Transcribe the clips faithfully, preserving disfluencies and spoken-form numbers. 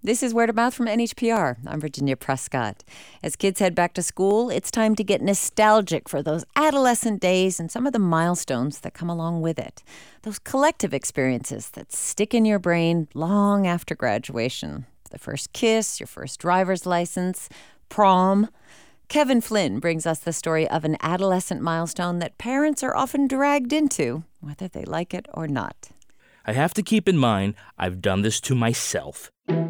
This is Word of Mouth from N H P R. I'm Virginia Prescott. As kids head back to school, it's time to get nostalgic for those adolescent days and some of the milestones that come along with it. Those collective experiences that stick in your brain long after graduation. The first kiss, your first driver's license, prom. Kevin Flynn brings us the story of an adolescent milestone that parents are often dragged into, whether they like it or not. I have to keep in mind, I've done this to myself.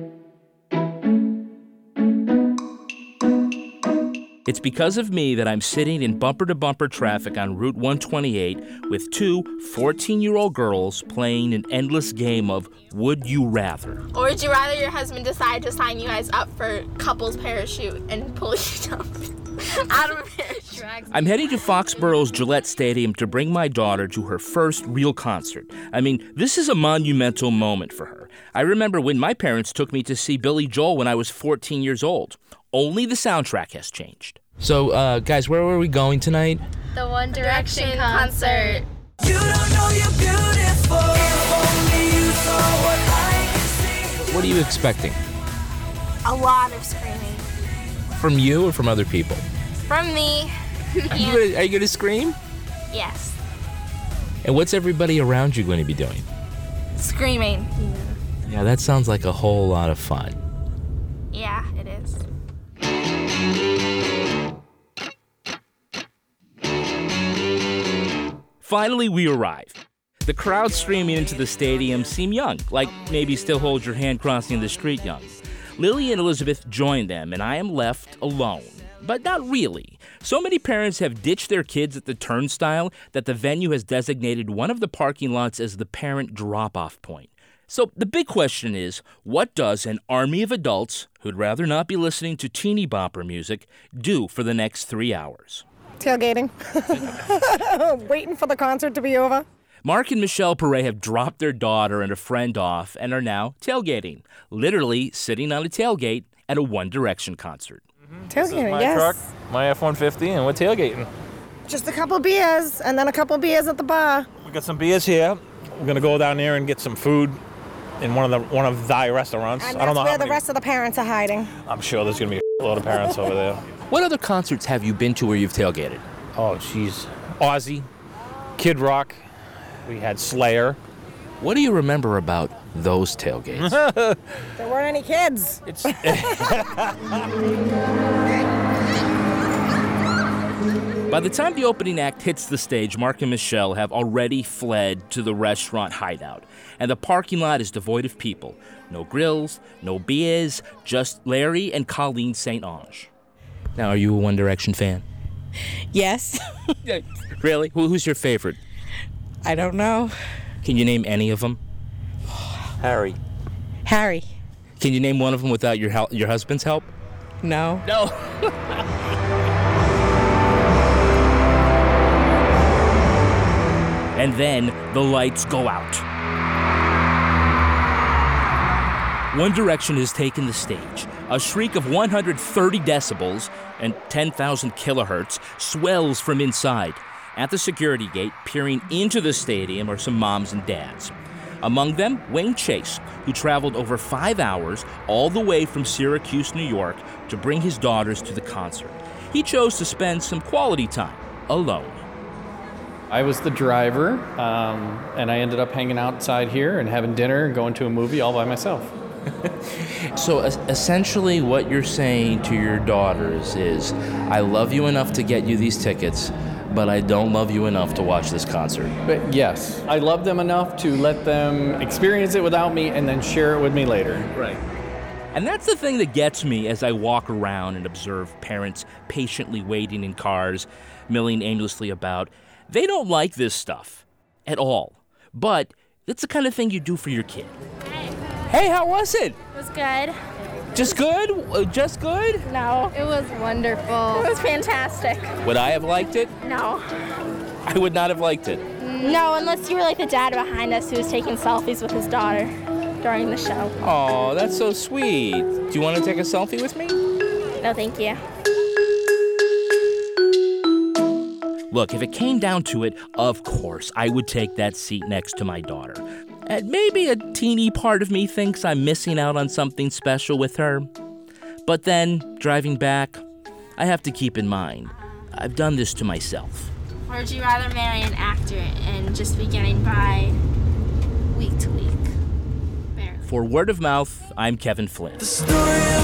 It's because of me that I'm sitting in bumper-to-bumper traffic on Route one twenty-eight with two fourteen-year-old girls playing an endless game of Would You Rather. Or would you rather your husband decide to sign you guys up for couples parachute and pull you down out of a parachute? I'm heading to Foxborough's Gillette Stadium to bring my daughter to her first real concert. I mean, this is a monumental moment for her. I remember when my parents took me to see Billy Joel when I was fourteen years old. Only the soundtrack has changed. So, uh, guys, where were we going tonight? The One Direction concert. You don't know you're beautiful. If only you saw what I can see. What are you expecting? A lot of screaming. From you or from other people? From me. Are you gonna, are you gonna scream? Yes. And what's everybody around you going to be doing? Screaming. Yeah, that sounds like a whole lot of fun. Yeah, it is. Finally, we arrive. The crowd streaming into the stadium seem young, like maybe still hold your hand crossing the street young. Lily and Elizabeth join them, and I am left alone. But not really. So many parents have ditched their kids at the turnstile that the venue has designated one of the parking lots as the parent drop-off point. So the big question is, what does an army of adults who'd rather not be listening to teeny bopper music do for the next three hours? Tailgating. Waiting for the concert to be over. Mark and Michelle Perret have dropped their daughter and a friend off and are now tailgating, literally sitting on a tailgate at a One Direction concert. Mm-hmm. This is Tailgating, my yes. truck, my F one fifty, and we're tailgating. Just a couple beers, and then a couple beers at the bar. We got some beers here. We're gonna go down there and get some food in one of the one of thy restaurants. And I don't that's know where how the many. rest of the parents are hiding. I'm sure there's gonna be a lot of parents over there. What other concerts have you been to where you've tailgated? Oh, jeez. Ozzy, Kid Rock. We had Slayer. What do you remember about those tailgates? There weren't any kids. It's By the time the opening act hits the stage, Mark and Michelle have already fled to the restaurant hideout, and the parking lot is devoid of people. No grills, no beers, just Larry and Colleen Saint Ange. Now, are you a One Direction fan? Yes. Really? Who, who's your favorite? I don't know. Can you name any of them? Harry. Harry. Can you name one of them without your hel- your husband's help? No. No. And then the lights go out. One Direction has taken the stage. A shriek of one hundred thirty decibels and ten thousand kilohertz swells from inside. At the security gate, peering into the stadium, are some moms and dads. Among them, Wayne Chase, who traveled over five hours all the way from Syracuse, New York, to bring his daughters to the concert. He chose to spend some quality time alone. I was the driver, um, and I ended up hanging outside here and having dinner and going to a movie all by myself. So es- essentially what you're saying to your daughters is, I love you enough to get you these tickets, but I don't love you enough to watch this concert. But yes, I love them enough to let them experience it without me and then share it with me later. Right. And that's the thing that gets me as I walk around and observe parents patiently waiting in cars, milling aimlessly about. They don't like this stuff at all, but it's the kind of thing you do for your kid. Hey, how was it? It was good. Just good? Uh, Just good? No. It was wonderful. It was fantastic. Would I have liked it? No. I would not have liked it. No, unless you were like the dad behind us who was taking selfies with his daughter during the show. Oh, that's so sweet. Do you want to take a selfie with me? No, thank you. Look, if it came down to it, of course, I would take that seat next to my daughter. And maybe a teeny part of me thinks I'm missing out on something special with her. But then, driving back, I have to keep in mind, I've done this to myself. Or would you rather marry an actor and just be getting by week to week? Barely. For Word of Mouth, I'm Kevin Flynn. The story of